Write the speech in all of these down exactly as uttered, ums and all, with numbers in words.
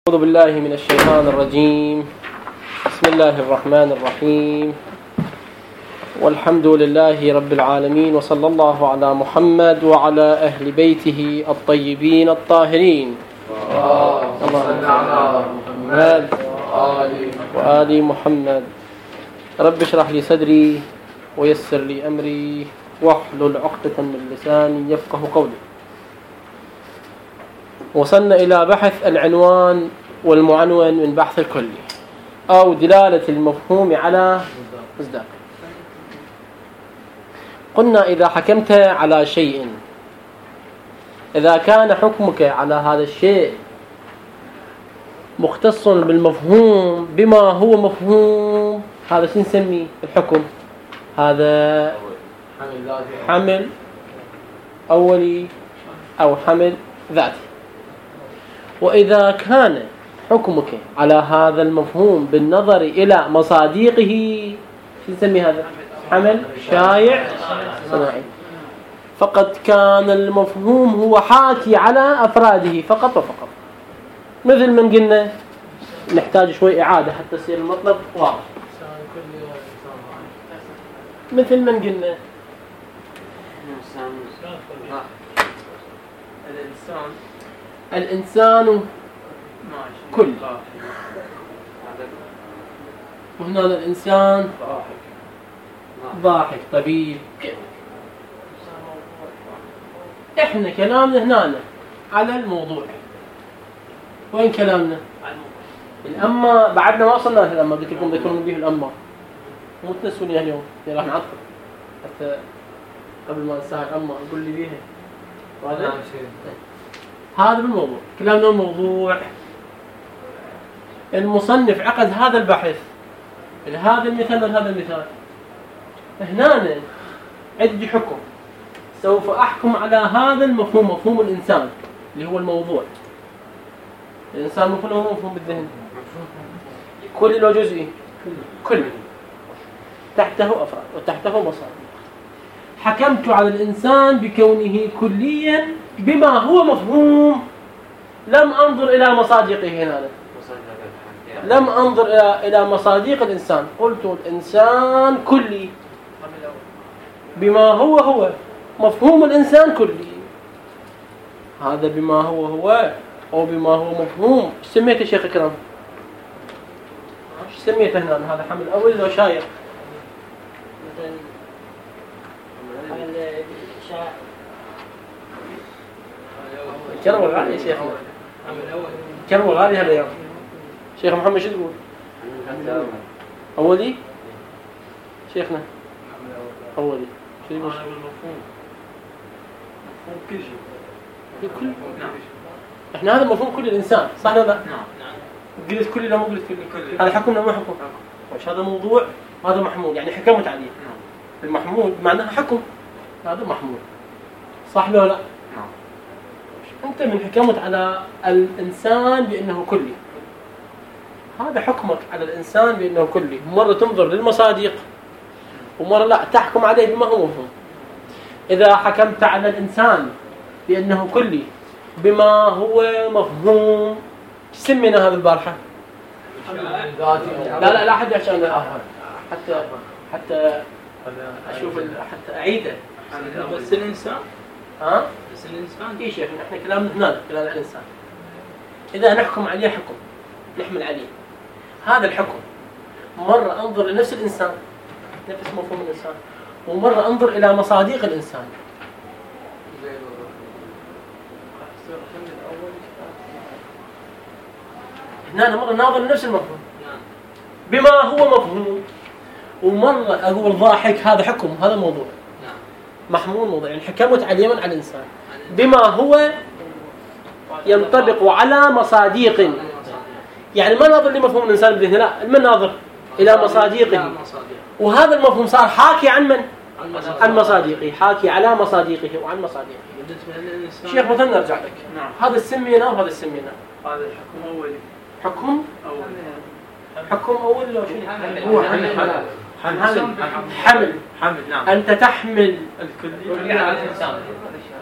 أعوذ بالله من الشيطان الرجيم. بسم الله الرحمن الرحيم، والحمد لله رب العالمين، وصلى الله على محمد وعلى أهل بيته الطيبين الطاهرين. اللهم على محمد وآل محمد. رب اشرح لي صدري ويسر لي أمري واحلل عقدة من لساني يفقه قولي. وصلنا إلى بحث العنوان والمعنون من بحث الكلي أو دلالة المفهوم على مصداقه. قلنا إذا حكمت على شيء، إذا كان حكمك على هذا الشيء مختص بالمفهوم بما هو مفهوم، هذا شو نسميه الحكم؟ هذا حمل أولي أو حمل ذاتي. وإذا كان حكمك على هذا المفهوم بالنظر إلى مصادقه، شو نسميه هذا؟ حمل شايع صناعي. فقد كان المفهوم هو حاكي على أفراده فقط وفقط. مثل من قلنا نحتاج شوي إعادة حتى يصير المطلب واضح. مثل من قلنا الإنسان الإنسان كل، وهنا الإنسان ضاحك طبيب. إحنا كلامنا هنا على الموضوع. وين كلامنا؟ الأما بعدنا ما وصلنا للأما. قلت لكم ذكرون به الأما، مو تنسوني اليوم راح نعطل حتى قبل ما نساعد الأما نقول لي بيها. هذا هذا بالموضوع كلامنا. الموضوع المصنف عقد هذا البحث هذا المثال وهذا المثال. هنا عندي حكم، سوف أحكم على هذا المفهوم، مفهوم الإنسان اللي هو الموضوع. الإنسان مفهوم مفهوم بالذهن، كل لو جزئي، كل تحته أفراد وتحته مصادر. حكمت على الإنسان بكونه كليا بما هو مفهوم، لم أنظر إلى مصادقه. هنا لم أنظر إلى إلى مصادق الإنسان. قلت الإنسان كلي بما هو هو مفهوم الإنسان كلي. هذا بما هو هو أو بما هو مفهوم. ايش سميته يا شيخ إكرام؟ ايش سميته هنا؟ هذا حمل أول لو شايع؟ كرم الغالي يا شيخنا، كرم الغالي هذا اليوم. شيخ محمد شو تقول؟ أولي شيخنا أولي شو تقول؟ مفهوم كل شيء، كل نعم. إحنا هذا مفهوم كل الإنسان، صح ولا لا؟ نعم. قلت كل ولا مو قلت كل؟ هذا حكمنا مو حكم. وش هذا موضوع؟ هذا محمول، يعني حكمت عليه. المحمول معناها حكم، هذا محمول، صح ولا لا؟ نعم. أنت من حكمت على الإنسان بأنه كلي، هذا حكمك على الإنسان بأنه كلي. مرة تنظر للمصادق ومرة لا تحكم عليه بما هو مفهوم. إذا حكمت على الإنسان بأنه كلي بما هو مفهوم، سمينا هذا البارحة؟ لا لا لا حد عشان حتى حتى أشوف حتى أعيده. بس الإنسان ها؟ بس الإنسان إيش يعني إحنا كلامنا هنا كلام الإنسان. إذا نحكم عليه حكم نحمل عليه هذا الحكم، مرة أنظر لنفس الإنسان، نفس مفهوم الإنسان، ومرة أنظر إلى مصادق الإنسان. هنا مرة ناظر لنفس المفهوم بما هو مفهوم، ومرة أقول ضاحك هذا حكم، هذا موضوع محمول موضوع، يعني حكمت على اليمن على الإنسان بما هو ينطبق على مصادق. يعني ما ناظر لمفهوم الإنسان بالذهن، لا، من ناظر إلى مصادقه. وهذا المفهوم صار حاكي عن من؟ عن مصادقه، حاكي على مصادقه وعن مصادقه. شيخ مثلا نرجع لك. نعم. هذا السمينا وهذا السمينا. هذا الحكم أولي. حكم أولي. حكم أول لو شو؟ هو حمل حمل حمل حمل نعم. أنت تحمل الكلية على الإنسان.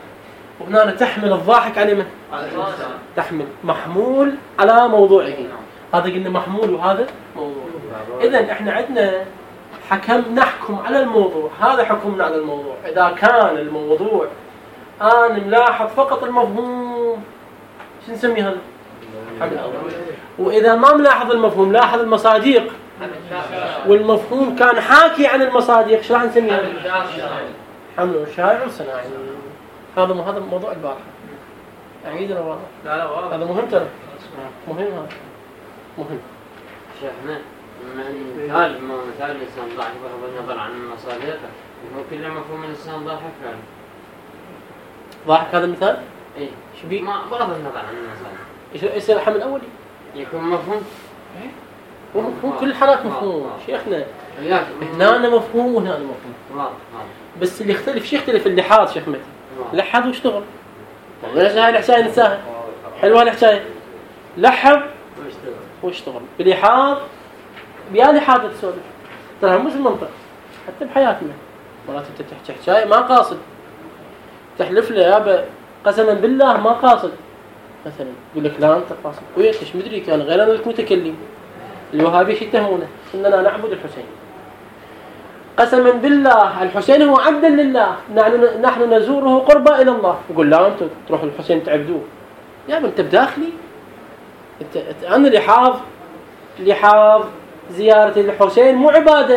وهنا تحمل الضاحك على من؟ تحمل محمول على موضوعه. هذا قلنا محمول وهذا موضوع. إذن إحنا عندنا حكم نحكم على الموضوع، هذا حكمنا على الموضوع. إذا كان الموضوع أنا ملاحظ فقط المفهوم، شو نسمي هذا؟ حمل أول. وإذا ما ملاحظ المفهوم، لاحظ المصادق والمفهوم كان حاكي عن المصادق، شو راح نسمي هذا؟ حمل شائع وصناعي. هذا هذا موضوع البارحة. أعيد ولا واضح؟ لا لا واضح. هذا مهم ترى. مهم هذا. مهم. شيخنا مثال مثال الإنسان ضعيف بغض النظر عن المصادق، هو كل مفهوم الإنسان ضعيف فعلا. ضاحك هذا المثال؟ إيه. شو بيه؟ ما بغض النظر عن المصادق. إيش يصير الحمل أولي؟ يكون مفهوم. هو مفهوم كل الحالات مفهوم شيخنا. هنا أنا مفهوم وهنا أنا مفهوم. واضح. بس اللي يختلف شيء يختلف اللحاظ شيخ متى. لحظ واشتغل. ليش هاي الحكاية ننساها؟ حلوة الحكاية. لحظ واشتغل. بلحاظ بيا لحاظ تسولف. ترى مو في المنطق. حتى بحياتنا. مرات أنت تحكي حكاية ما قاصد. تحلف له يابا قسما بالله ما قاصد. مثلا يقول لك لا أنت قاصد. ويش إيش مدري كان غير أنا المتكلم. الوهابي شو يتهمونه؟ إننا نعبد الحسين. قسما بالله الحسين هو عبدا لله، نحن نحن نزوره قربا إلى الله. يقول لا أنتم تروحوا الحسين تعبدوه. يا ابن أنت بداخلي. أنت أنا لحاظ لحاظ زيارة الحسين مو عبادة.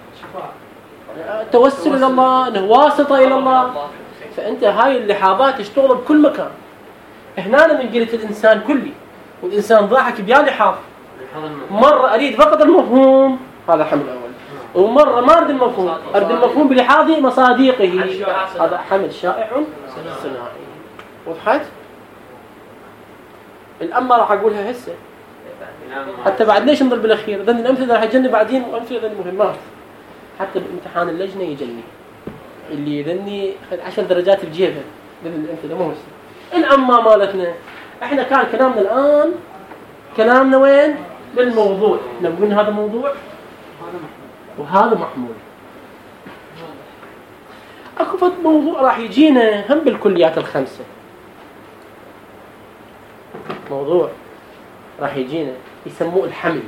توسل إلى الله، أنه واسطة إلى الله. فأنت هاي اللحاظات تشتغل بكل مكان. هنا أنا من قلت الإنسان كلي، والإنسان ضاحك بيا لحاظ. مرة أريد فقط المفهوم، هذا حمل أول. ومرة ما أريد المفهوم، أريد المفهوم بلحاظ مصادقه، هذا حمل شائع صناعي. وضحت؟ الأمة راح أقولها هسه. حتى بعد ليش نضل بالأخير؟ ذن الأمثلة راح يجني بعدين، وأمثلة ذن مهمات. حتى بامتحان اللجنة يجني. اللي ذني عشر درجات بجيبه. ذن الأمثلة مو هسه. الأمة مالتنا. إحنا كان كلامنا الآن كلامنا وين؟ بالموضوع. نقول هذا موضوع وهذا محمول. اكو فد موضوع راح يجينا هم بالكليات الخمسه. موضوع راح يجينا يسموه الحمل.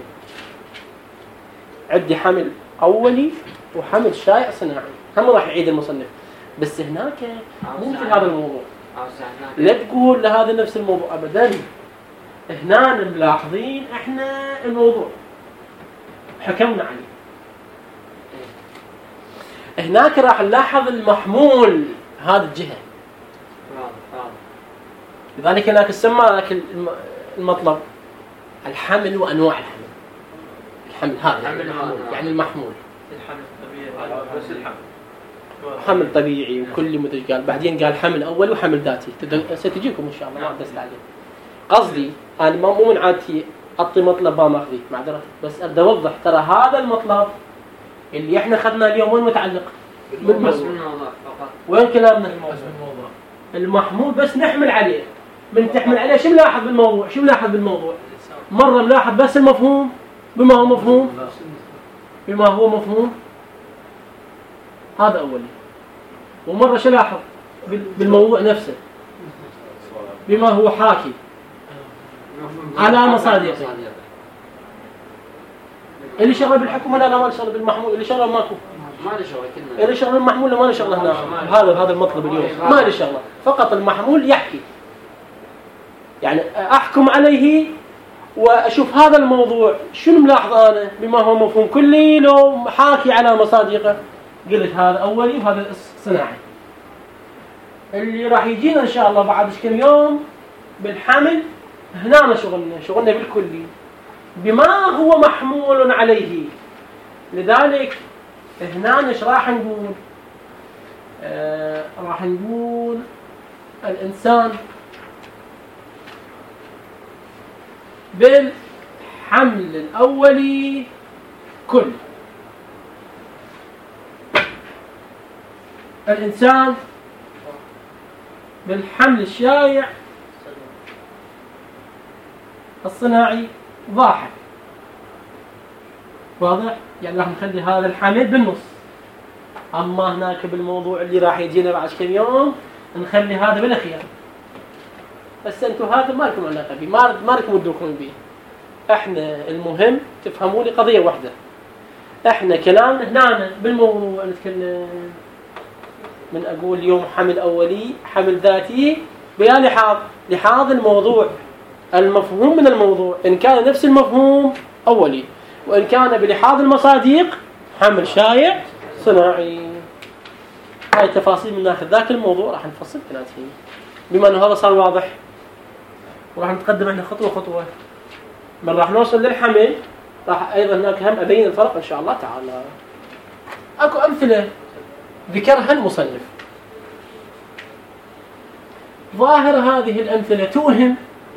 عندي حمل اولي وحمل شائع صناعي. هم راح يعيد المصنف. بس هناك مو مثل هذا الموضوع. لا تقول لهذا نفس الموضوع ابدا. هنا ملاحظين احنا الموضوع حكمنا عليه. هناك راح نلاحظ المحمول هذه الجهة. لذلك هناك السمى لك المطلب الحمل وأنواع الحمل. الحمل هذا يعني المحمول. يعني المحمول. الحمل طبيعي بس الحمل. حمل طبيعي وكل مدرج قال. بعدين قال حمل أول وحمل ذاتي. ستجيكم إن شاء الله ما دست عليه. قصدي أنا مو من عادتي أعطي مطلب ما ماخذيه معذرة. بس أبدأ أوضح ترى هذا المطلب اللي احنا خدنا اليوم وين متعلق؟ بالموضوع. وين كلامنا؟ المحمول بس نحمل عليه. من تحمل عليه شو ملاحظ بالموضوع؟ شو ملاحظ بالموضوع؟ مرة ملاحظ بس المفهوم بما هو مفهوم بما هو مفهوم هذا أولي. ومرة شو لاحظ بالموضوع نفسه بما هو حاكي على مصادقه. اللي شغل بالحكم ولا لا ما شغل بالمحمول؟ اللي شغل ماكو ما له شغل كنا. اللي شغل المحمول ما له شغل هنا. هذا هذا المطلب اليوم ما له شغل. فقط المحمول يحكي. يعني احكم عليه واشوف هذا الموضوع شنو ملاحظ انا بما هو مفهوم كلي لو حاكي على مصادقه. قلت هذا اولي وهذا صناعي. اللي راح يجينا ان شاء الله بعد كم يوم بالحمل هنا شغلنا شغلنا بالكلي بما هو محمول عليه. لذلك هنا ايش راح نقول؟ آه راح نقول الإنسان بالحمل الأولي كل. الإنسان بالحمل الشائع الصناعي ضاحك. واضح؟ يعني راح نخلي هذا الحمل بالنص. أما هناك بالموضوع اللي راح يجينا بعد كم يوم نخلي هذا بالخيار، بس انتم هذا ما لكم علاقه به، ما ما لكم تدركون به. احنا المهم تفهموا لي قضيه واحده، احنا كلامنا هنا بالموضوع نتكلم من اقول اليوم حمل اولي حمل ذاتي بلا لحاظ لحاظ الموضوع، المفهوم من الموضوع ان كان نفس المفهوم اولي، وان كان بلحاظ المصادق حمل شائع صناعي. هاي التفاصيل من ناخذ ذاك الموضوع راح نفصل ثلاثين، بما انه هذا صار واضح وراح نتقدم احنا خطوه خطوه. من راح نوصل للحمل راح ايضا هناك هم ابين الفرق ان شاء الله تعالى. اكو امثله ذكرها المصنف، ظاهر هذه الامثله توهم.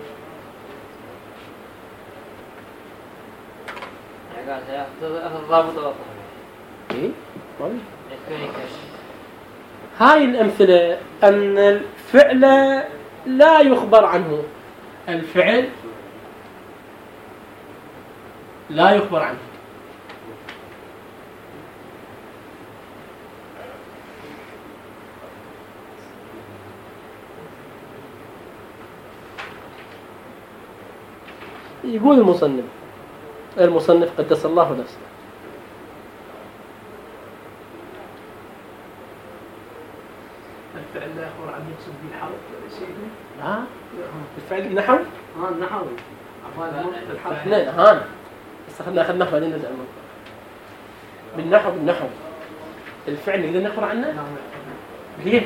ايه هاي الامثله ان الفعل لا يخبر عنه، الفعل لا يخبر عنه. يقول المصنف المصنف قدس الله نفسه: الفعل لا يخبر عنه يقصد به الحرف سيدنا؟ لا الفعل النحو اه النحو اثنين هان بس اخذنا اخذنا نحو بعدين نرجع المنطق. بالنحو بالنحو الفعل نقدر نخبر عنه ليش؟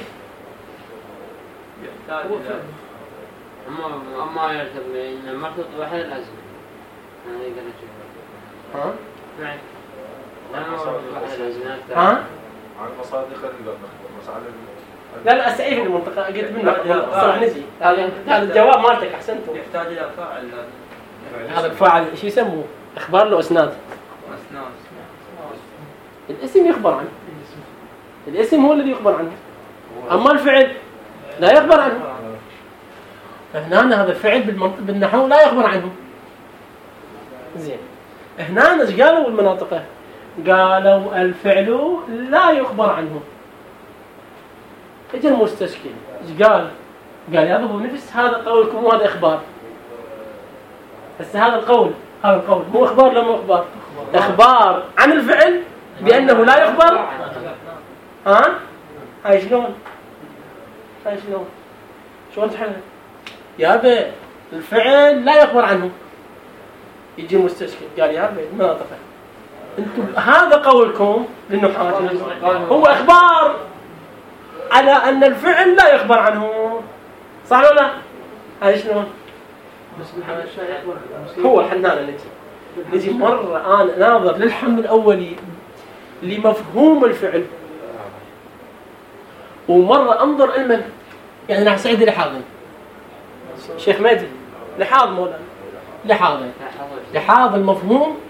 أما أما يرتب إن مرتبط بواحد الأزمة أنا يقدر أشوفه. ها؟ نعم. أنا مرتبط بواحد الأزمة. ها؟ عن مصادق المسألة. لا لا أسعيف المنطقة قلت منه صراحة نجي هذا هذا الجواب مالتك أحسنتم. يحتاج إلى فاعل. هذا الفاعل شو يسموه؟ إخبار له أسناد. أسناد. الاسم يخبر عنه. الاسم هو الذي يخبر عنه. أما الفعل لا يخبر عنه. هنا هذا الفعل بالمنطق بالنحو لا يخبر عنه. زين. هنا ايش قالوا بالمناطق؟ قالوا الفعل لا يخبر عنه. اجى المستشكل ايش قال؟ قال يا ابو نفس هذا قولكم وهذا اخبار. بس هذا القول هذا القول مو اخبار ولا مو اخبار؟ اخبار عن الفعل بانه لا يخبر. ها؟ هاي شلون؟ هاي شلون؟ شلون تحلها؟ يا ابي الفعل لا يخبر عنه. يجي المستشكل قال يا ابي المناطق انتم هذا قولكم للنحاة هو اخبار على ان الفعل لا يخبر عنه، صح ولا لا؟ هاي شلون؟ هو الحنان نجي نجي مره انا ناظر للحمل الاولي لمفهوم الفعل، ومره انظر علما يعني راح سعيد لحاظا شيخ مهدي لحاظ مولانا لحاظ لحاظ المفهوم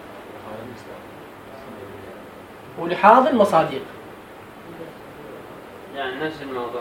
ولحاظ المصادق يعني نفس الموضوع.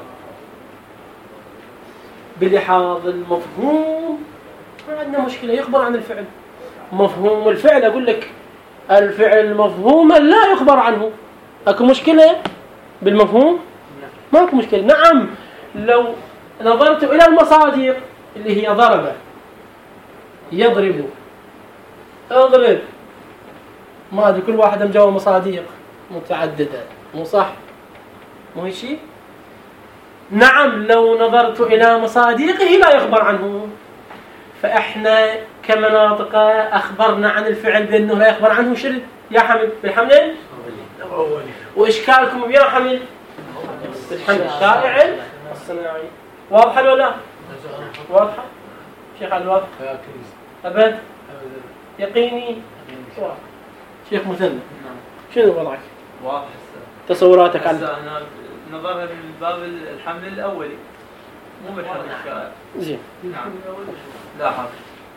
بلحاظ المفهوم ما عندنا مشكلة يخبر عن الفعل. مفهوم الفعل أقول لك الفعل مفهوما لا يخبر عنه. أكو مشكلة بالمفهوم؟ ما أكو مشكلة. نعم لو نظرت إلى المصادق اللي هي ضربة يضرب اضرب ما أدري كل واحد مجاوب مصادق متعددة مو صح؟ مو هي شيء؟ نعم لو نظرت إلى مصادقه لا يخبر عنه، فإحنا كمناطق أخبرنا عن الفعل بأنه لا يخبر عنه شرد يا حمد بالحمل وإشكالكم يا حمد بالحمل الشائع الصناعي. واضحة ولا لا؟ واضحة؟ شيخ علي واضح؟ أبد؟ يقيني؟ شيخ مثنى شنو وضعك؟ واضح. تصوراتك على أنا نظرها من باب الحمل الأولي مو بالحمل الشائع. زين. نعم. لا حرف.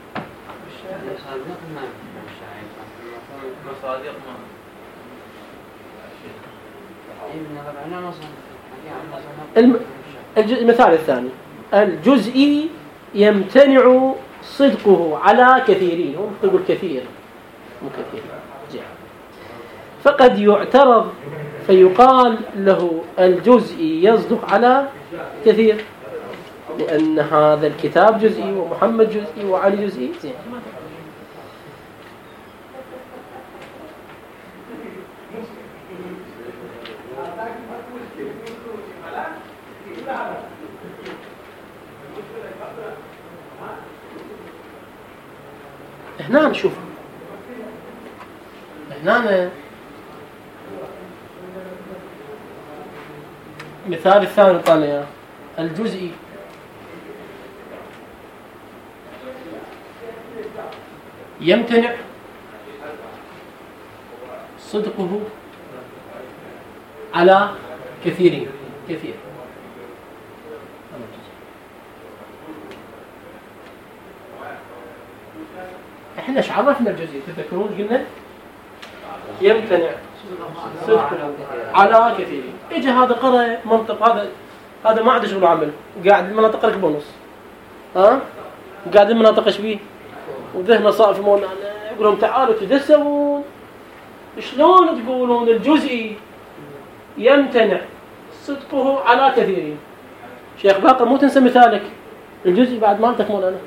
مصادق ما. الم... المثال الثاني الجزئي يمتنع صدقه على كثيرين، هم يقول كثير مو كثير جاء. فقد يعترض فيقال له الجزئي يصدق على كثير، لأن هذا الكتاب جزئي ومحمد جزئي وعلي جزئي. زين هنا نشوف هنا مثال الثاني طالع الجزئي يمتنع صدقه على كثير كثير. احنا ايش عرفنا الجزئي؟ تذكرون قلنا يمتنع صدقه على كثير. اجى هذا قرأ منطق، هذا هذا ما عنده شغل عمل، قاعد المناطق ركبه ونص، ها قاعد المناطق ايش بيه وذهنه صار في مولانا، يقول لهم تعالوا تدسمون، شلون تقولون الجزئي يمتنع صدقه على كثيرين؟ شيخ باقر مو تنسى مثالك، الجزئي بعد ما انتك مولانا،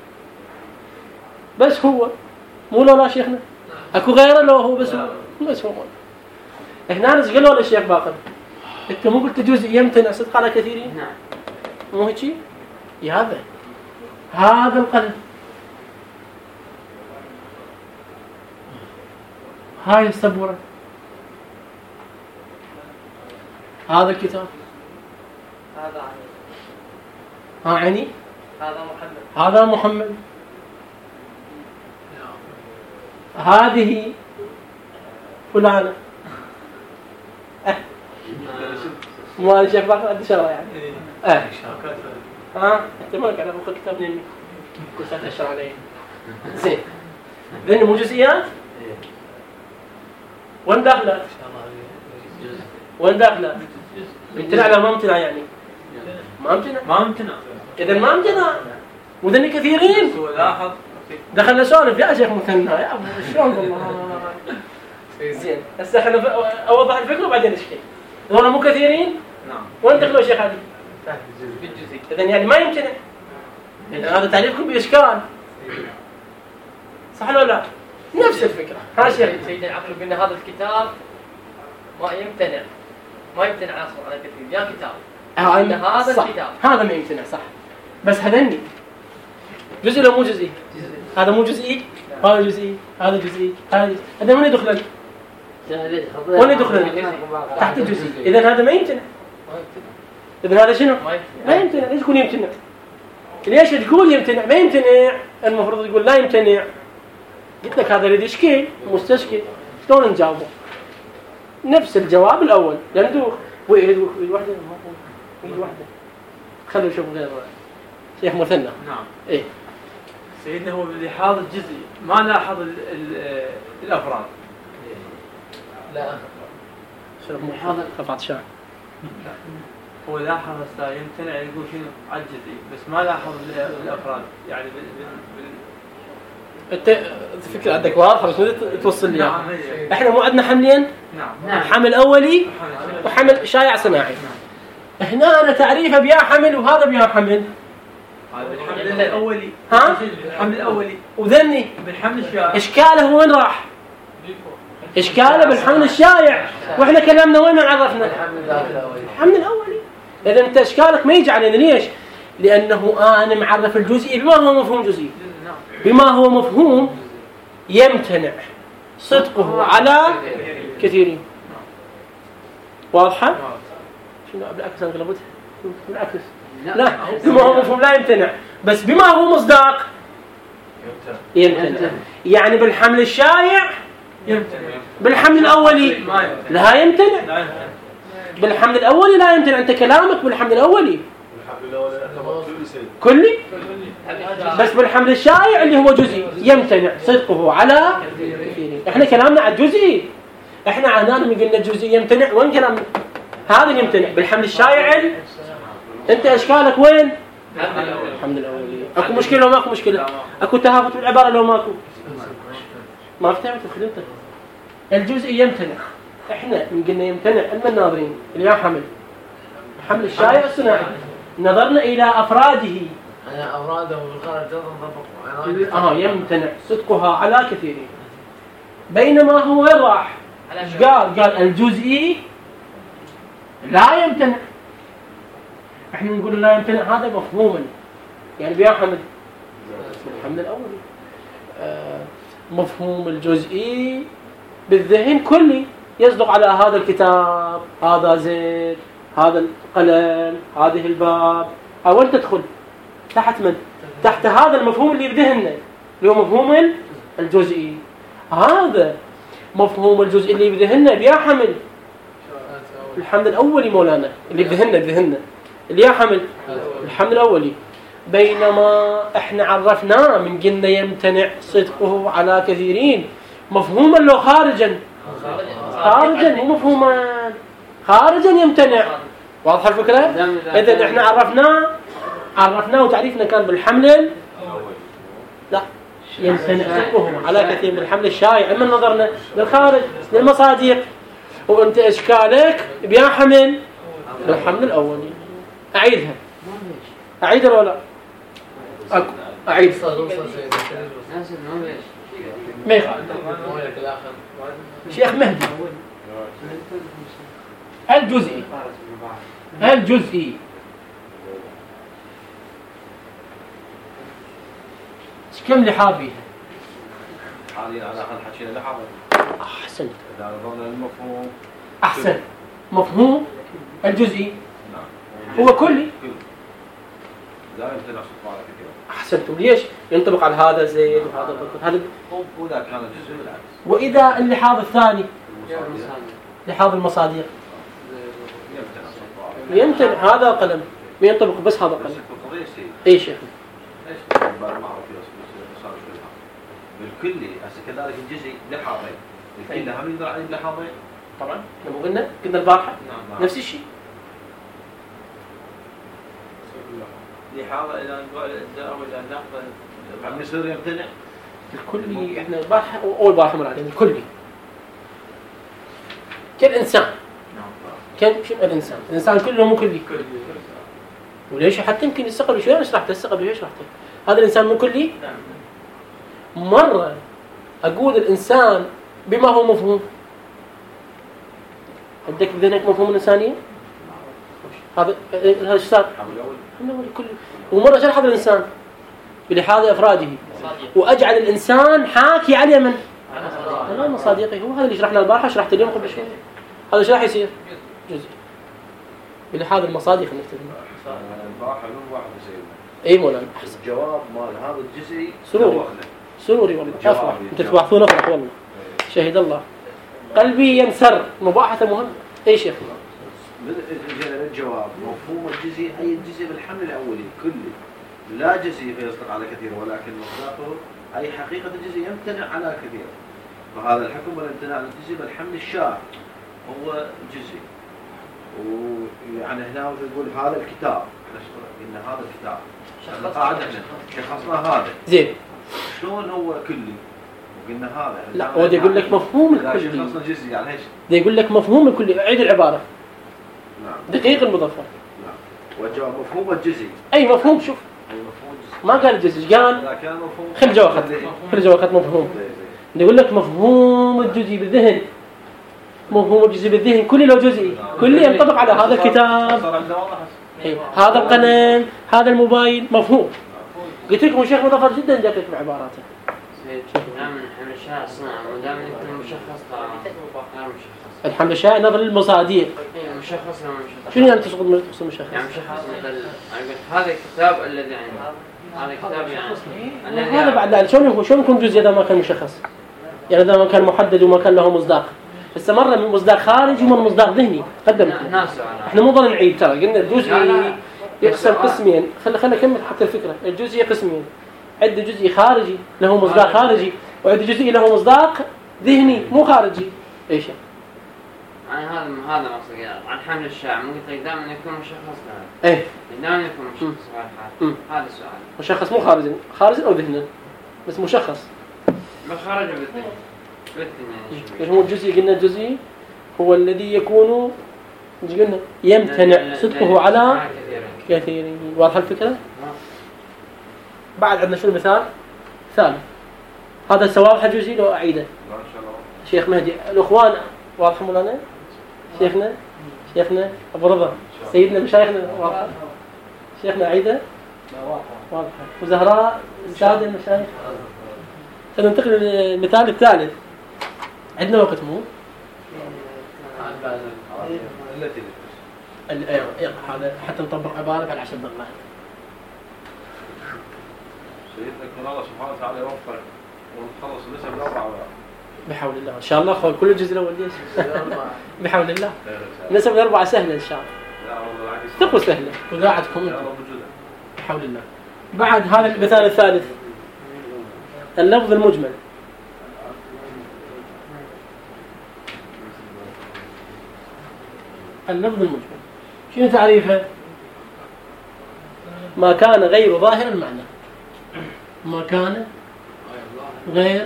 بس هو مو لو لا شيخنا اكو غيره، لو هو بس هو بس هو مولانا. هنا ناس قالوا للشيخ باقر انت مو قلت جزئي يمتنع صدق على كثيرين؟ نعم مو هيك؟ يا هذا هذا القلم، هاي السبورة، هذا الكتاب، هذا ها عيني، هذا محمد، هذا محمد، هذه فلانة. أه. ما الشيخ باقر قد شرع يعني. اه ها انت ما قاعد ابوك الكتاب مني كنت اشرح عليه. زين ذني مو جزئيات؟ وين داخله؟ وين داخله؟ امتنع ولا ما امتنع يعني؟ ما امتنع ما امتنع. اذا ما امتنع وذني كثيرين. لاحظ دخلنا سولف يا شيخ مثنى يا ابو شلون والله. زين هسه خلينا اوضح الفكره وبعدين اشكي. هذول مو كثيرين؟ نعم. وين دخلوا شيخ علي؟ بالجزئي. اذا يعني ما يمتنع. اذا هذا تعريفكم باشكال. صح ولا لا؟ نفس الفكره. ها شيخ سيدنا العقل قلنا هذا الكتاب ما يمتنع ما يمتنع اصلا على كثير يا كتاب. آه هذا صح. الكتاب هذا ما يمتنع صح. بس هذني جزء ولا مو جزئي؟ هذا مو جزئي، هذا جزئي، هذا جزئي، هذا جزئي. هذا وين يدخل؟ وين يدخل؟ تحت الجزئي. اذا هذا ما يمتنع. اذا هذا شنو؟ ما يمتنع. ليش يكون يمتنع؟ ليش تقول يمتنع؟ ما يمتنع، المفروض تقول لا يمتنع. قلت لك هذا يريد يشكيل مستشكل، شلون نجاوبه؟ نفس الجواب الاول، يندوخ ويد ويد واحده ويد واحده. خلوا يشوفوا غير شيخ مثنى. نعم. ايه سيدنا هو بلحاظ الجزئي ما لاحظ ال ال الافراد. لا شوف محاضر رفعت شعر. هو لاحظ هسه يمتنع يقول شنو على الجزئي بس ما لاحظ الافراد يعني بال بال انت الفكره عندك واضحه بس توصل لي. نعم. احنا مو عندنا حملين؟ نعم. حمل اولي وحمل شائع صناعي. هنا انا تعريفه بيا حمل وهذا بيا حمل. هذا بالحمل الاولي. ها؟ بالحمل الاولي. وذني بالحمل الشائع. اشكاله وين راح؟ اشكاله بالحمل الشائع، واحنا كلامنا وين عرفنا؟ الحمل الاولي. اذا انت اشكالك ما يجي علينا. ليش؟ لانه انا معرف الجزئي بما هو مفهوم جزئي، بما هو مفهوم يمتنع صدقه على كثيرين. واضحه؟ شنو بالعكس انا غلبتها بالعكس. لا بما هو مفهوم لا يمتنع، بس بما هو مصداق يمتنع. يعني بالحمل الشائع يمتنع. بالحمل الاولي لا يمتنع. بالحمل الاولي لا يمتنع. انت كلامك بالحمل الاولي كلي، بس بالحمل الشائع اللي هو جزئي يمتنع صدقه على كثيرين. احنا كلامنا على الجزئي. احنا عنا من قلنا الجزئي يمتنع، وين كلامنا؟ هذا اللي يمتنع بالحمل الشائع. انت اشكالك وين؟ الحمل الاولي. اكو مشكله لو ماكو مشكله؟ اكو تهافت بالعباره لو ماكو؟ ما فتحت خدمتك. الجزئي يمتنع. احنا من قلنا يمتنع علم الناظرين اللي يا حمل الحمل الشائع الصناعي نظرنا إلى أفراده أنا أوراده بالخارج تنطبق آه يمتنع صدقها على كثيرين. بينما هو وين راح؟ قال قال الجزئي لا يمتنع. احنا نقول لا يمتنع هذا مفهوما، يعني بيا حمد الحمد الأولي آه مفهوم الجزئي بالذهن كلي يصدق على هذا الكتاب، هذا زيت، هذا القلم، هذه الباب. أول تدخل تحت من؟ تحت هذا المفهوم اللي بذهننا اللي هو مفهوم الجزئي. هذا مفهوم الجزئي اللي بذهننا بيا حمل الحمد الأولي مولانا، اللي بذهننا بذهننا اللي يا حمل الحمد الأولي. بينما احنا عرفناه من قلنا يمتنع صدقه على كثيرين مفهوما لو خارجا خارجا مو مفهوما خارجا يمتنع. واضح الفكرة؟ إذن احنا عرفناه عرفناه وتعريفنا كان بالحمل لا يمتنع صدقه على كثير من الحمل الشائع من نظرنا للخارج للمصادق. وانت اشكالك بيا حمل بالحمل الأولي. أعيدها أعيدها ولا أعيد ما يخالف شيخ مهدي الجزئي الجزئي كم لحاظ فيها؟ حاليا على الاقل حكينا لحاظ. احسنت. اذا نظرنا المفهوم احسن مفهوم الجزئي هو كلي لا يمتنع صدقه على كثير. احسنتم. ليش؟ ينطبق على هذا زين وهذا ضد هذا. واذا كان الجزء بالعكس. واذا اللحاظ الثاني لحاظ المصادق يمتنع هذا قلم ينطبق بس هذا قلم. اي شيخ بالكلي هسه كذلك الجزئي لحاظين. الكلي هم يقدر عليه لحاظين طبعا. لما قلنا قلنا البارحه نعم. نفس الشيء. لحاظة إلى أنواع الإجزاء وإلى النقض عم يصير يمتنع الكلي. احنا البارحه اول بارحه مر علينا الكلي كالانسان. كان شو الانسان؟ الانسان كله مو كلي. وليش حتى يمكن الثقل شويه شرحت الثقل ليش شرحت هذا الانسان مو كلي. مره اقول الانسان بما هو مفهوم. عندك بذهنك مفهوم الانسانيه هذا هذا ايش صار؟ الحمد كله. ومره شرح هذا الانسان بلحاظ افراده واجعل الانسان حاكي عليه من على مصادقه. هو هذا اللي شرحنا البارحه شرحت اليوم قبل شوي. هذا ايش راح يصير؟ جزء بلحاظ المصادق نكتب البارحه يوم واحد يصير اي مولانا. الجواب مال هذا الجزئي سروري سروري والله افرح. انت تبعثون افرح والله. شهد الله قلبي ينسر. مباحثه مهمه. اي شيخ جينا للجواب مفهوم الجزئي أي الجزء بالحمل الأولي كلي لا جزئي فيصدق على كثير ولكن مصداقه أي حقيقة الجزء يمتنع على كثير. فهذا الحكم والامتناع للجزء بالحمل الشائع هو جزئي. ويعني هنا نقول هذا الكتاب إن هذا الكتاب قاعد احنا شخصنا هذا زين شلون هو كلي وقلنا هذا لا هو يقول لك مفهوم الكلي. شخصنا جزئي يعني ايش؟ يقول لك مفهوم الكلي. عيد العبارة. نعم. دقيق المظفر. نعم. والجواب مفهوم الجزئي. أي مفهوم شوف. أي مفهوم جزئي. ما قال الجزئي قال. إذا كان مفهوم. خل جواخت. خل جواخت مفهوم. يقول لك مفهوم الجزئي بالذهن. مفهوم الجزئي بالذهن كل لو جزئي كل ينطبق على هذا الكتاب. هذا القلم هذا الموبايل مفهوم. قلت لكم الشيخ مظفر جدا دقيق بعباراته. دائما الحمل الشائع صناعة ودائما يكون مشخص غير مشخص. الحمل الشائع نظر للمصادق. مشخص ولا مشخص؟ شنو يعني تقصد تقصد مشخص؟ يعني مشخص مثل هذا الكتاب الذي يعني هذا الكتاب يعني هذا بعد لا شلون هو شلون يكون جزء إذا ما كان مشخص؟ يعني إذا ما كان محدد وما كان له مصداق. بس مرة من مصداق خارجي ومن مصداق ذهني. قدم. احنا مو ضل نعيد ترى قلنا الجزئي يقسم قسمين. خلي خلي أكمل حتى الفكرة. الجزئي قسمين. عند جزئي خارجي له مصداق خارجي وعند جزئي له مصداق ذهني مو خارجي. ايش يعني هذا هذا مقصد يعني عن حمل الشائع مو قلت لك دائما يكون مشخص له. ايه دائما يكون مشخص هذا هذا السؤال. مشخص مو خارجي خارجي او ذهني بس مشخص. ما خرج بالذهن بالذهن يعني شو هو الجزئي؟ قلنا الجزئي هو الذي يكون ايش قلنا؟ يمتنع صدقه على كثيرين. واضحه الفكره؟ بعد عندنا شو المثال ثالث. هذا سواء جزئي لو اعيده. شيخ مهدي الاخوان واضح مولانا؟ شيخنا شيخنا ابو رضا سيدنا مشايخنا واضح؟ شيخنا عيده واضح. وزهراء سادة المشايخ. سننتقل للمثال الثالث. عندنا وقت مو؟ ايوه هذا حتى نطبق عبارة على عشر دقائق. سيدنا الله سبحانه وتعالى يوفقك ونخلص النسب الأربعة. بحول الله إن شاء الله. أخوي كل الجزء الأول ليش؟ بحول الله. النسب الأربعة سهلة إن شاء الله. تقوى سهلة وذاعتكم بحول الله. بعد هذا المثال الثالث اللفظ المجمل. اللفظ المجمل شنو تعريفه؟ ما كان غير ظاهر المعنى. ما كان غير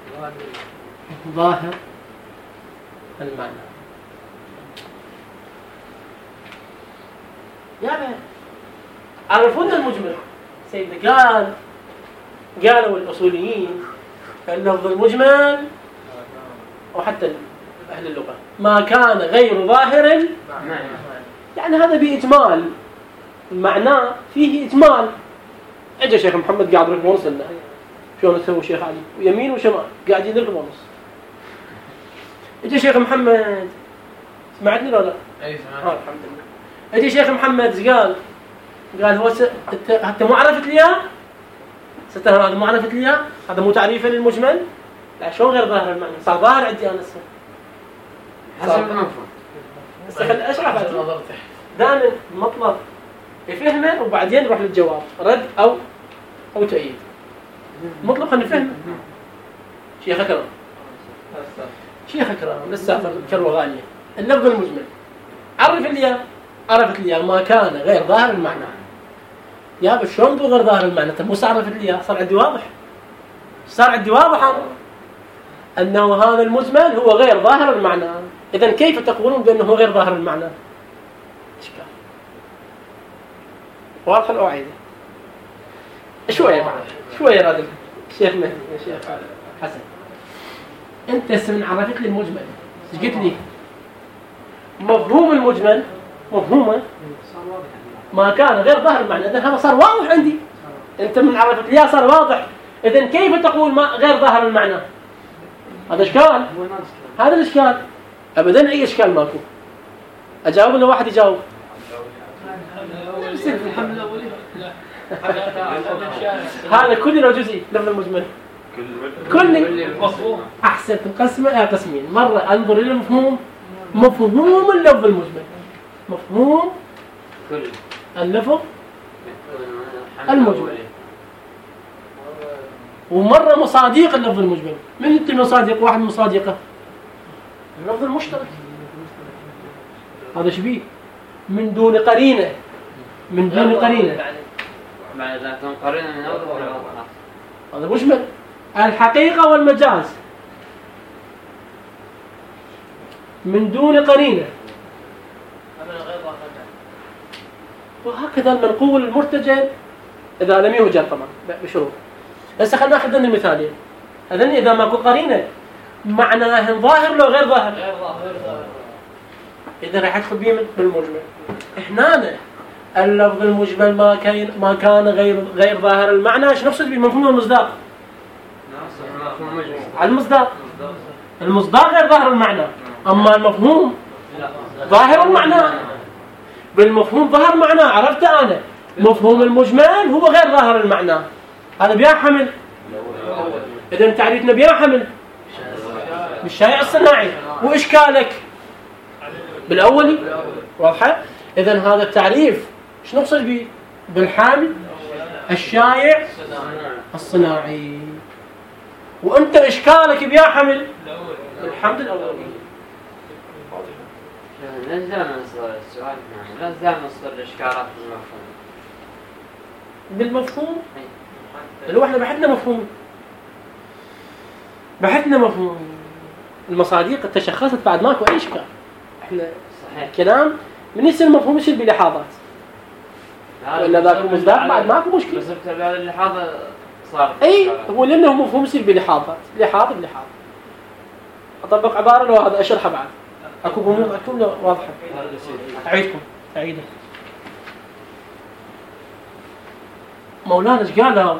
ظاهر المعنى. يعني عرفونا المجمل. سيدنا قال قالوا الأصوليين اللفظ المجمل وحتى أهل اللغة ما كان غير ظاهر يعني هذا بإجمال معناه فيه إجمال. اجى شيخ محمد قاعد يضرب ونص لنا شلون تسوي شيخ علي ويمين وشمال قاعد يضرب ونص. اجى شيخ محمد سمعتني ولا لا؟ اي سمعت. اه الحمد لله. اجى شيخ محمد ايش قال؟ قال هو س... انت انت مو عرفت لي اياه؟ ستة هذا مو عرفت لي اياه؟ هذا مو تعريفه للمجمل؟ لا شلون غير ظاهر المعنى؟ صار ظاهر عندي انا اسمه. حسب المفهوم. بس خل اشرح بعد. دائما المطلب يفهمه وبعدين نروح للجواب رد او او تأييد. مطلب خلينا نفهمه. شيخ اكرم شيخ اكرم لسه كروه غاليه. اللفظ المجمل عرف لي عرفت لي ما كان غير ظاهر المعنى. يا بس شلون غير ظاهر المعنى؟ انت مو عرفت لي صار عندي واضح. صار عندي واضح انه هذا المجمل هو غير ظاهر المعنى. اذا كيف تقولون بانه غير ظاهر المعنى؟ اشكال واضح الأوعية. شوية بعد شوية رادل شيخ مهدي يا شيخ حسن أنت سمن عرفت لي المجمل ايش قلت لي؟ مفهوم المجمل مفهومه ما كان غير ظاهر المعنى. إذن هذا صار واضح عندي. أنت من عرفت لي صار واضح. إذن كيف تقول ما غير ظاهر المعنى؟ هذا إشكال. هذا الإشكال أبدا أي إشكال ماكو. أجاوب ولا واحد يجاوب؟ هذا كلي لو جزئي لفظ المجمل كلي احسن تنقسم قسمين. مره انظر الى المفهوم مفهوم اللفظ المجمل مفهوم اللفظ المجمل ومره مصادق اللفظ المجمل. من انت مصادق واحد مصادقه اللفظ المشترك. هذا شبيه من دون قرينه من دون قرينه بعد ذلك قرينه من اول ولا هذا مجمل. الحقيقه والمجاز من دون قرينه وهكذا المنقول المرتجل اذا لم يوجد طبعا بشروط. هسه خلينا ناخذ لنا المثالين. اذن اذا ماكو قرينه معناه ظاهر لو غير ظاهر. غير ظاهر. اذا راح ادخل بيه بالمجمل. هنا اللفظ المجمل ما كان ما كان غير غير ظاهر المعنى. ايش نقصد بمفهوم المصداق؟ على المصداق. المصداق غير ظاهر المعنى. اما المفهوم ظاهر المعنى. بالمفهوم ظاهر معنى عرفت انا. مفهوم المجمل هو غير ظاهر المعنى. هذا بيا حمل. اذا تعريفنا بيا حمل بالشائع الصناعي. واشكالك بالاولي واضحه. اذا هذا التعريف ايش نقصد به؟ بالحامل الشائع الصناعي. وانت اشكالك بيا حمل الحمد الاولي. لا زال مصدر السؤال لا زال مصدر الاشكالات بالمفهوم. بالمفهوم اللي احنا بحثنا مفهوم بحثنا مفهوم. المصادق تشخصت بعد ماكو اي اشكال. احنا كلام من يصير مفهوم يصير بلحاظات ولا ذاك مصداق بعد ماكو مشكلة. بس بتابع اللحاظة صار اي هو لانه مفهوم يصير بلحاظات لحاظ بلحاظ. اطبق عبارة لو هذا اشرحها بعد اكو غموض عندكم لو واضحة اعيدكم اعيدها. مولانا ايش قال؟ خلنا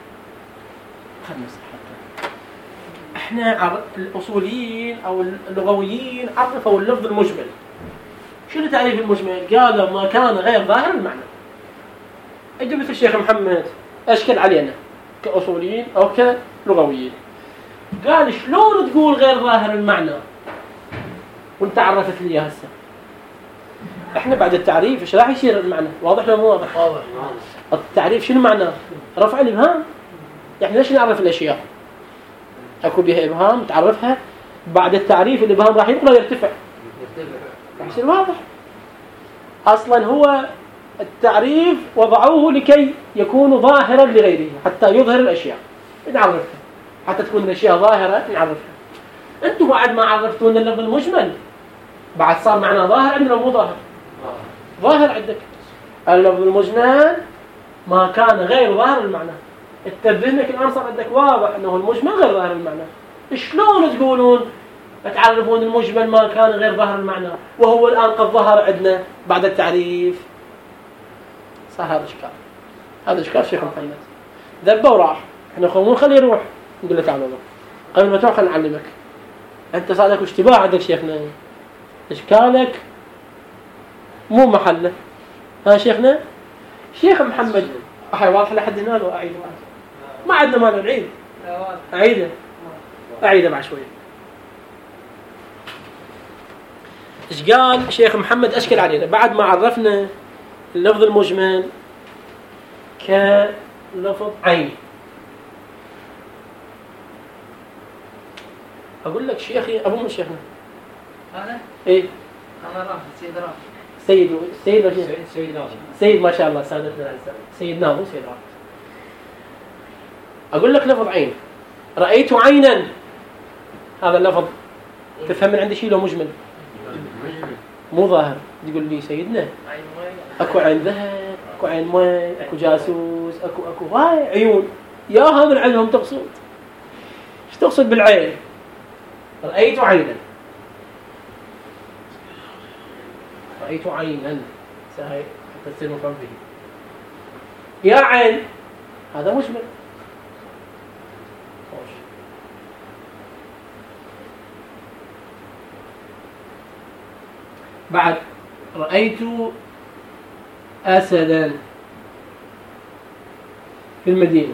حتى احنا الاصوليين او اللغويين عرفوا اللفظ المجمل. شنو تعريف المجمل؟ قال ما كان غير ظاهر المعنى. اجى مثل الشيخ محمد اشكل علينا كاصوليين او كلغويين، قال شلون تقول غير ظاهر المعنى وانت عرفت لي هسه؟ احنا بعد التعريف ايش راح يصير المعنى؟ واضح ولا مو واضح؟ واضح. التعريف شنو معناه؟ رفع الابهام. يعني ليش نعرف الاشياء؟ اكو بها ابهام تعرفها، بعد التعريف الابهام راح يبقى يرتفع راح يصير واضح. اصلا هو التعريف وضعوه لكي يكون ظاهرا لغيره حتى يظهر الاشياء نعرفها، حتى تكون الاشياء ظاهره نعرفها. انتم بعد ما عرفتونا اللفظ المجمل بعد صار معناه ظاهر عندنا مو ظاهر؟ ظاهر عندك. اللفظ المجمل ما كان غير ظاهر المعنى. انت بذهنك الان صار عندك واضح انه المجمل غير ظاهر المعنى. شلون تقولون تعرفون المجمل ما كان غير ظاهر المعنى وهو الان قد ظهر عندنا بعد التعريف؟ صار هذا اشكال. هذا اشكال شيخ محمد ذبه وراح. احنا خلونا خليه يروح نقول له تعال والله قبل ما تروح خلينا نعلمك. انت صار لك اشتباه عندك شيخنا، اشكالك مو محله. ها شيخنا شيخ محمد هاي واضح لحد هنا لو اعيد ما عندنا مال نعيد اعيده اعيده بعد شويه. ايش قال شيخ محمد اشكل علينا بعد ما عرفنا اللفظ المجمل كلفظ عين؟ اقول لك شيخي ابو من شيخنا انا ايه انا رافض سيد رافض سيد سيد وشيخ سيد ناظر. سيد ما شاء الله سادتنا الاعزاء سيد ناظر سيد رافض. اقول لك لفظ عين رايت عينا، هذا اللفظ تفهم من عندي شيء لو مجمل مو ظاهر؟ تقول لي سيدنا اكو عين ذهب اكو عين ماء اكو جاسوس اكو اكو هاي عيون يا هذا العلم تقصد ايش تقصد بالعين؟ رأيت عينا رأيت عينا سهي حتى تصير مفهوم به. يا عين هذا مجمل. بعد رأيت أسدا في المدينة.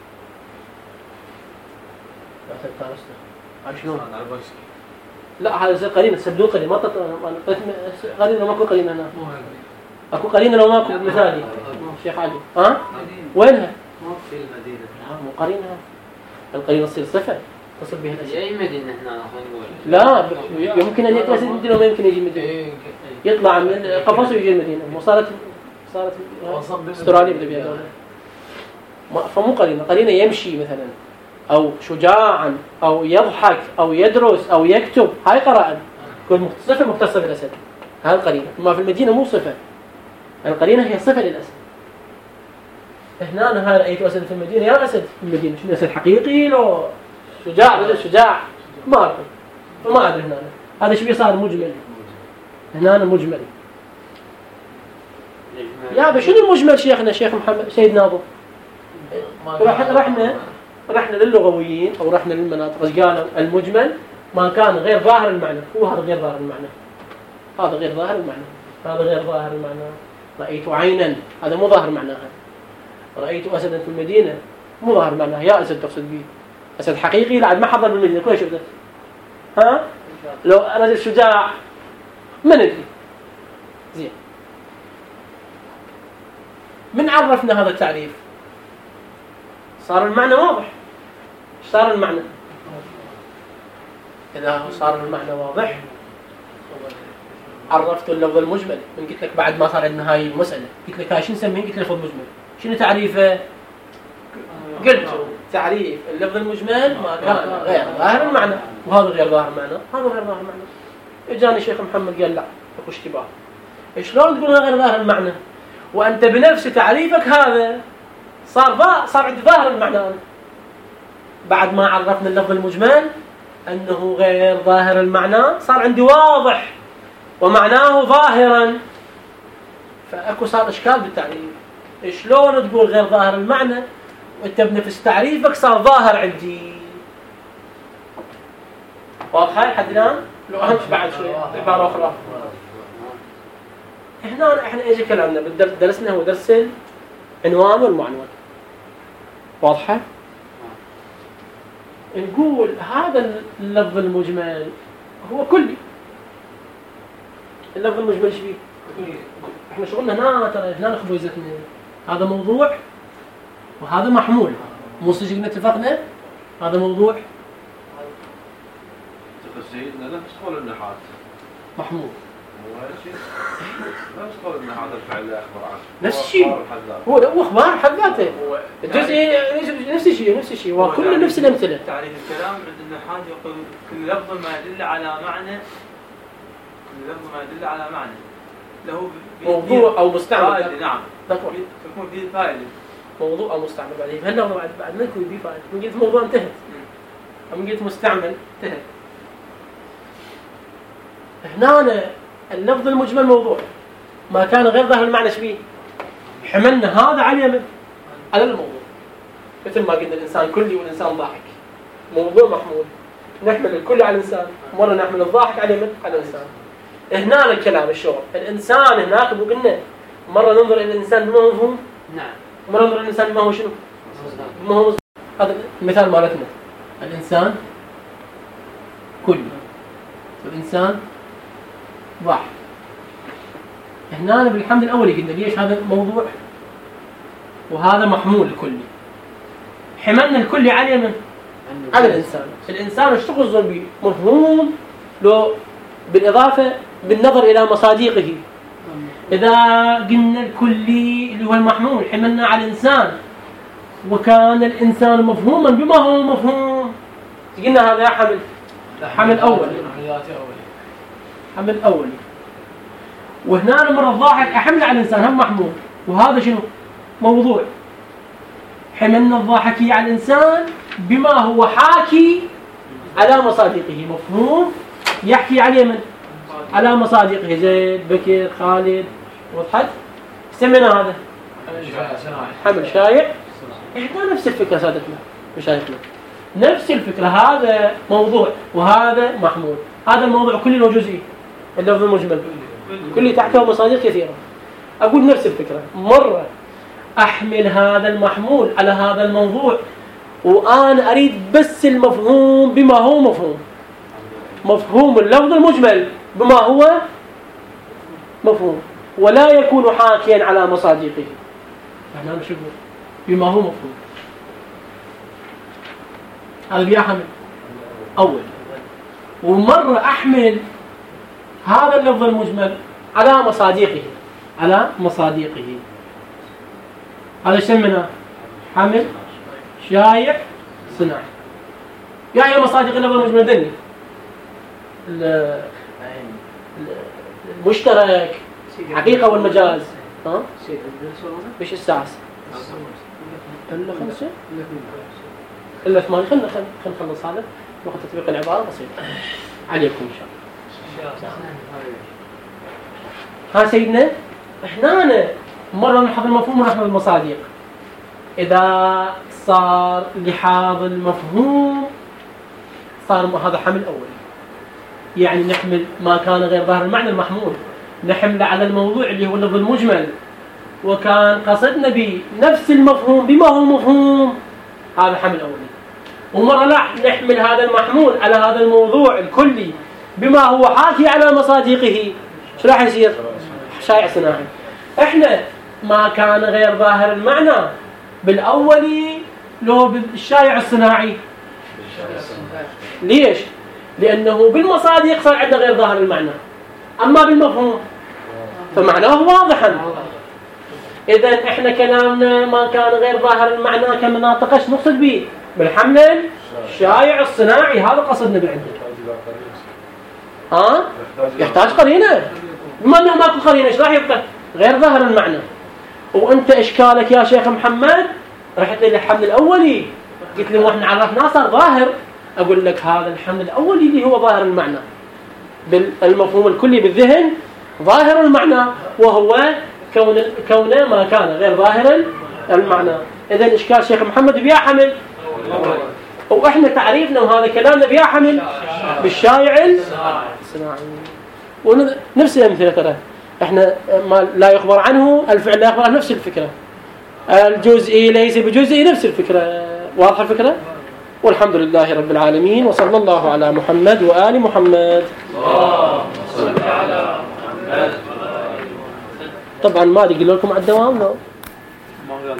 أسد طارشته شنو؟ لا هذا زي قرينة سبدون قرينة ما تط... قرينة ماكو قرينة هنا. أكو قرينة لو ماكو مثالي شيخ علي ها؟ وينها؟ في المدينة. لا مو قرينة. القرينة تصير صفة تصل بها الأشياء. أي مدينة هنا خلينا نقول. لا يمكن أن يأتي أسد المدينة وما يمكن يجي المدينة. يطلع من قفص ويجي المدينة. وصارت صارت استراليا بدها بيها دولة. فمو قرينة. قرينة يمشي مثلا أو شجاعا أو يضحك أو يدرس أو يكتب هاي قراءة كل صفة مختصة بالأسد. هاي القرينة. ما في المدينة مو صفة. القرينة هي صفة للأسد. هنا أنا هاي رأيت أسد في المدينة يا أسد في المدينة شنو أسد حقيقي لو شجاع ولا شجاع ما أعرف فما أدري هنا هذا شو صار مجمل. هنا أنا مجمل. يا شنو المجمل شيخنا شيخ محمد سيد ناظر؟ رحنا رحنا رحنا للغويين أو رحنا للمناطق قالوا المجمل ما كان غير ظاهر المعنى. هو هذا غير ظاهر المعنى. هذا غير ظاهر المعنى. هذا غير ظاهر المعنى. رأيت عينا هذا مو ظاهر معناها. رأيت أسدا في المدينة مو ظاهر معناها. يا أسد تقصد به أسد حقيقي لا ما حضر بالمدينة كل شفته. ها لو رجل شجاع ما ندري زين. من عرفنا هذا التعريف صار المعنى واضح. صار المعنى إذا صار المعنى واضح عرفت اللفظ المجمل. من قلت لك بعد ما صار عندنا هاي المسألة قلت لك هاي شو نسميه؟ قلت لفظ مجمل. شنو تعريفه؟ قلت تعريف اللفظ المجمل ما كان غير ظاهر المعنى وهذا غير ظاهر المعنى. هذا غير ظاهر المعنى. اجاني شيخ محمد قال لا اكو اشتباه. شلون تقول غير ظاهر المعنى وانت بنفس تعريفك هذا صار ظاهر، صار عندي ظاهر المعنى أنا. بعد ما عرفنا اللفظ المجمل انه غير ظاهر المعنى صار عندي واضح ومعناه ظاهرا، فاكو صار اشكال بالتعريف. شلون تقول غير ظاهر المعنى وانت بنفس تعريفك صار ظاهر عندي؟ واضحه لحد الان؟ لو اهم بعد شوي عباره اخرى. هنا احنا ايش كلامنا بالدرس درسنا هو درس العنوان والمعنون. واضحه؟ نقول هذا اللفظ المجمل هو كلي. اللفظ المجمل ايش فيه؟ احنا شغلنا هنا ترى هنا خبوزتنا هذا موضوع وهذا محمول. مو سجلنا اتفقنا هذا موضوع سيدنا نفس قول النحات محمول. نفس قول النحات الفعل اخبر عنه نفس الشيء. هو هو اخبار حد ذاته. الجزء نفس الشيء نفس الشيء وكل نفس الامثله. تعريف الكلام عند النحات يقول كل لفظ ما يدل على معنى، كل لفظ ما يدل على معنى له موضوع او مستعمل. نعم تكون فيه فائده. موضوع او مستعمل بعدين هلا بعد بعد ما يكون فيه فائده. من قلت موضوع انتهت. من قلت مستعمل انتهت. هنا اللفظ المجمل موضوع ما كان غير ظاهر المعنى شبيه حملنا هذا على اليمن على الموضوع، مثل ما قلنا الانسان كلي والانسان ضاحك. موضوع محمول نحمل الكل على الانسان، مره نحمل الضاحك على اليمن على الانسان. هنا الكلام الشغل الانسان هناك قلنا مره ننظر الى الانسان بما هو مفهوم، نعم، مره ننظر الى الانسان بما هو شنو؟ بما هو. هذا المثال مالتنا الانسان كلي والانسان ضاحك. هنا بالحمد الاولي قلنا ليش هذا موضوع وهذا محمول الكلي. حملنا الكلي على من؟ على الانسان. الانسان اشتغل ظلبي مفهوم لو بالاضافه بالنظر الى مصادقه. اذا قلنا الكلي اللي هو المحمول حملنا على الانسان وكان الانسان مفهوما بما هو مفهوم، قلنا هذا حمل حمل اول حمل اولي. وهنا مرة الضاحك أحمل على الإنسان هم محمول، وهذا شنو؟ موضوع. حملنا الضاحكي على الإنسان بما هو حاكي على مصادقه، مفهوم يحكي عليه من؟ على مصادقه زيد بكر خالد. وضحت؟ سمينا هذا حمل شايع. إحنا نفس الفكرة سادتنا مشايخنا، نفس الفكرة. هذا موضوع وهذا محمول. هذا الموضوع كلي وجزئي اللفظ المجمل كلي تحته مصادر كثيرة. أقول نفس الفكرة مرة أحمل هذا المحمول على هذا الموضوع وأنا أريد بس المفهوم بما هو مفهوم، مفهوم اللفظ المجمل بما هو مفهوم ولا يكون حاكيا على مصادقه. احنا مش نقول بما هو مفهوم. هذا بيحمل أول. ومرة أحمل هذا اللفظ المجمل على مصادقه على مصادقه. هذا يسمونه حمل شايع صناعي. يعني مصادق اللفظ المجمل دني المشترك حقيقة والمجاز. ها؟ ايش الساعة؟ إلا خمسة إلا ثمانية. خلنا خلنا نخلص هذا وقت تطبيق العبارة بسيط عليكم إن شاء الله. ها سيدنا احنا مرة نحفظ المفهوم ونحفظ المصادق. إذا صار لحاظ المفهوم صار هذا حمل أول، يعني نحمل ما كان غير ظاهر المعنى المحمول نحمله على الموضوع اللي هو اللفظ المجمل وكان قصدنا بنفس المفهوم بما هو مفهوم، هذا حمل أولي. ومرة لا نحمل هذا المحمول على هذا الموضوع الكلي بما هو حاكي على مصادقه. شو راح يصير؟ شايع صناعي. احنا ما كان غير ظاهر المعنى بالأولي لو بالشايع الصناعي. ليش؟ لأنه بالمصادق صار عندنا غير ظاهر المعنى، أما بالمفهوم فمعناه واضحا. إذا إحنا كلامنا ما كان غير ظاهر المعنى كما ناطقش نقصد به بالحمل الشايع الصناعي. هذا قصدنا بعده. ها؟ يحتاج قرينة. بما انه ماكو قرينه ايش راح يبقى؟ غير ظاهر المعنى. وانت اشكالك يا شيخ محمد رحت لي الحمل الاولي قلت لي واحنا عرفناه صار ظاهر. اقول لك هذا الحمل الاولي اللي هو ظاهر المعنى بالمفهوم الكلي بالذهن ظاهر المعنى، وهو كون كونه ما كان غير ظاهر المعنى. اذا اشكال شيخ محمد بيا حمل، واحنا تعريفنا وهذا كلامنا بيا حمل بالشايع الصناعي. ونفس الامثله ترى احنا ما لا يخبر عنه الفعل لا يخبر عنه نفس الفكره. الجزئي ليس بجزئي نفس الفكره. واضحه الفكره؟ والحمد لله رب العالمين، وصلى الله على محمد وآل محمد. اللهم صل على محمد. طبعا ما ادري اقول لكم على الدوام لو ما